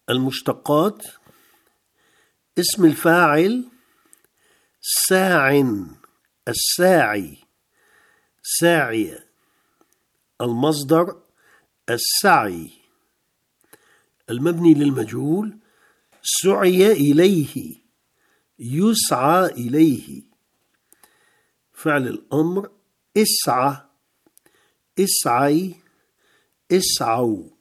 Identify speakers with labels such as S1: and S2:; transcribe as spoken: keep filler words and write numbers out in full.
S1: المشتقات: اسم الفاعل ساع، الساعي، ساعية. المصدر السعي. المبني للمجهول: سعي إليه، يسعى إليه. فعل الأمر: اسعى، اسعي، اسعوا.